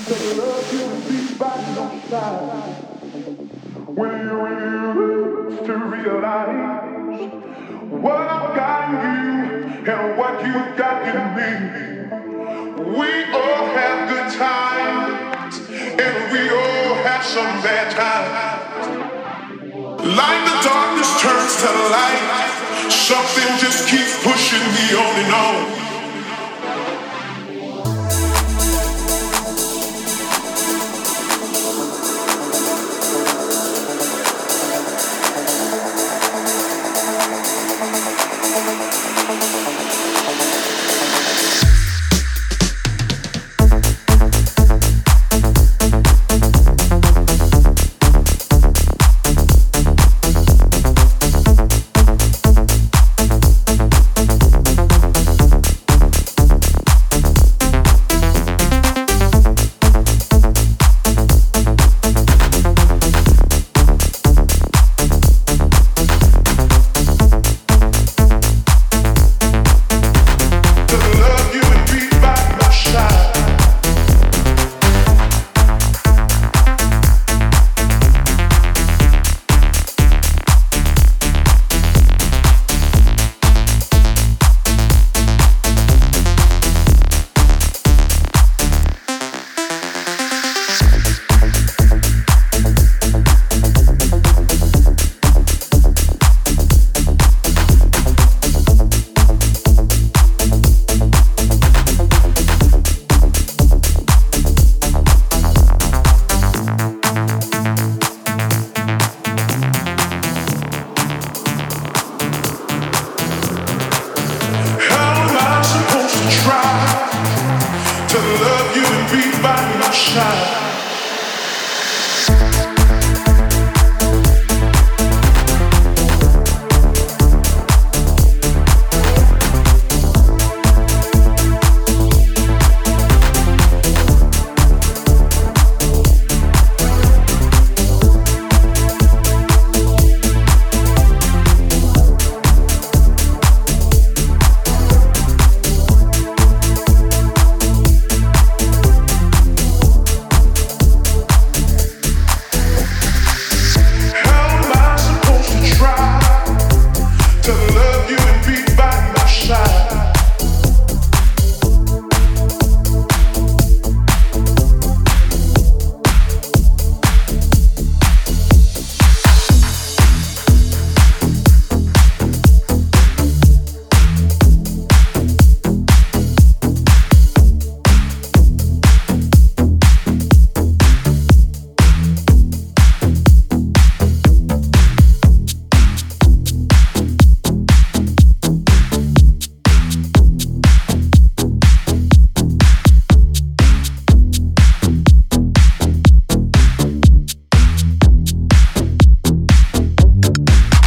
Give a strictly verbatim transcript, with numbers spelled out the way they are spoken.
To love you and be by your side. When you really to realize what I've got in you and what you've got in me. We all have good times and we all have some bad times. Like the darkness turns to light, something just keeps pushing me on and on. To love you and be by my side.